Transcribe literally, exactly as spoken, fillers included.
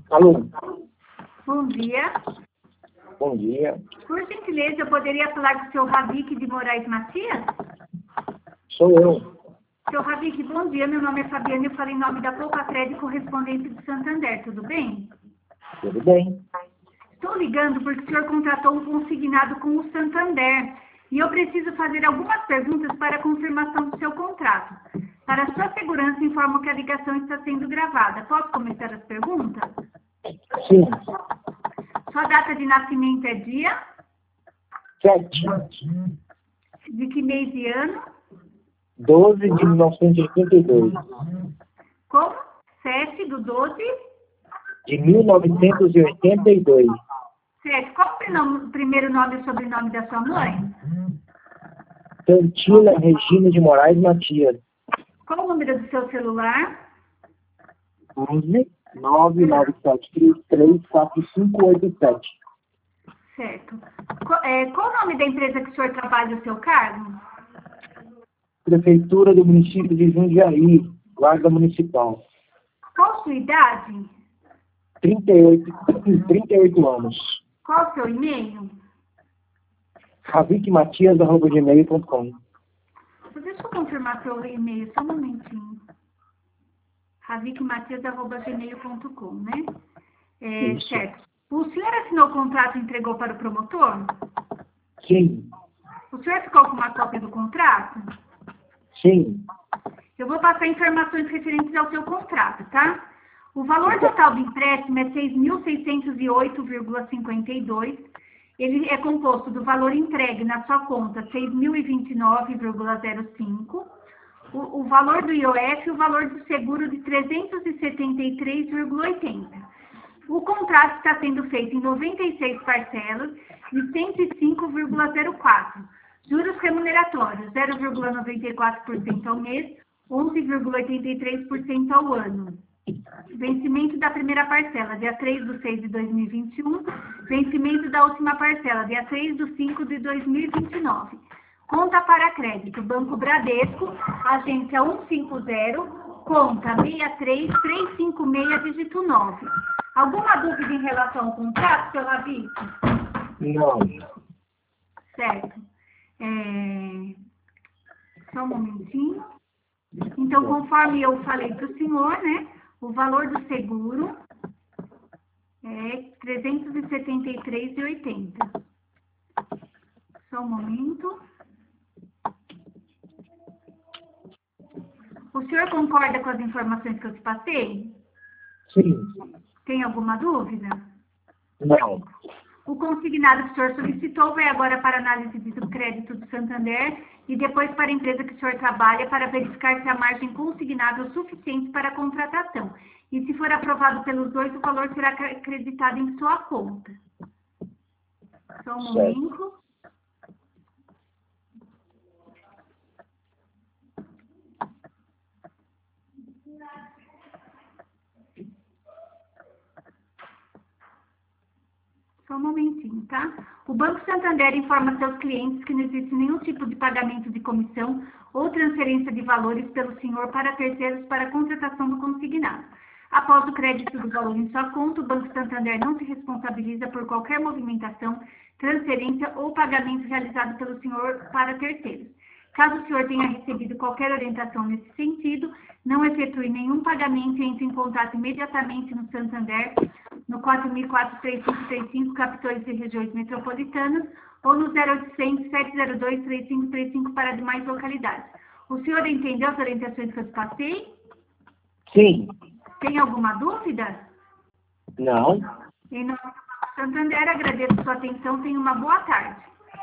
Alô? Bom dia. Bom dia. Por gentileza, eu poderia falar com o seu Ravik de Moraes Matias? Sou eu. Seu Ravik, bom dia. Meu nome é Fabiana e eu falo em nome da Poucafred Correspondente do Santander. Tudo bem? Tudo bem? Estou ligando porque o senhor contratou um consignado com o Santander e eu preciso fazer algumas perguntas para a confirmação do seu contrato. Para sua segurança, informo que a ligação está sendo gravada. Posso começar as perguntas? Sim. Sua data de nascimento é dia? Sete. De que mês e ano? doze de mil novecentos e oitenta e dois. Como? sete do doze? De mil novecentos e oitenta e dois. Certo. Qual o prenome- o primeiro nome e sobrenome da sua mãe? Santina Regina de Moraes Matias. Qual o número do seu celular? onze nove nove sete três três quatro cinco oito sete. Certo. Qual, é, qual o nome da empresa que o senhor trabalha o seu cargo? Prefeitura do município de Jundiaí, Guarda Municipal. Qual sua idade? trinta e oito, trinta e oito anos. Qual o seu e-mail? ravik matias arroba gmail ponto com. Deixa eu confirmar seu e-mail, só um momentinho. ravik matias arroba gmail ponto com, né? É, Isso. certo. O senhor assinou o contrato e entregou para o promotor? Sim. O senhor ficou com uma cópia do contrato? Sim. Eu vou passar informações referentes ao seu contrato, tá? O valor total do empréstimo é seis mil seiscentos e oito vírgula cinquenta e dois. Ele é composto do valor entregue na sua conta, seis mil e vinte e nove vírgula zero cinco. O, o valor do I O F e o valor do seguro de trezentos e setenta e três vírgula oitenta. O contrato está sendo feito em noventa e seis parcelas de cento e cinco vírgula zero quatro. Juros remuneratórios, zero vírgula noventa e quatro por cento ao mês, onze vírgula oitenta e três por cento ao ano. Vencimento da primeira parcela, dia três de seis de dois mil e vinte e um. Vencimento da última parcela, dia três de cinco de dois mil e vinte e nove. Conta para crédito, Banco Bradesco, agência cento e cinquenta, conta seis três três cinco seis, dígito nove. Alguma dúvida em relação ao contrato, seu Ravik? Não. Certo. É... Só um momentinho. Então, conforme eu falei para o senhor, né? O valor do seguro é trezentos e setenta e três vírgula oitenta. Só um momento. O senhor concorda com as informações que eu te passei? Sim. Tem alguma dúvida? Não. O consignado que o senhor solicitou vai agora para análise do crédito do Santander e depois para a empresa que o senhor trabalha para verificar se a margem consignada é o suficiente para a contratação. E se for aprovado pelos dois, o valor será acreditado em sua conta. Só um momento. Só um momentinho, tá? O Banco Santander informa seus clientes que não existe nenhum tipo de pagamento de comissão ou transferência de valores pelo senhor para terceiros para a contratação do consignado. Após o crédito do valor em sua conta, o Banco Santander não se responsabiliza por qualquer movimentação, transferência ou pagamento realizado pelo senhor para terceiros. Caso o senhor tenha recebido qualquer orientação nesse sentido, não efetue nenhum pagamento e entre em contato imediatamente no Santander, no quatro mil e quatro, três cinco três cinco, capitões e regiões metropolitanas, ou no zero oitocentos, sete zero dois, três cinco três cinco para demais localidades. O senhor entendeu as orientações que eu te passei? Sim. Tem alguma dúvida? Não. Em nome do Banco Santander, agradeço a sua atenção. Tenha uma boa tarde.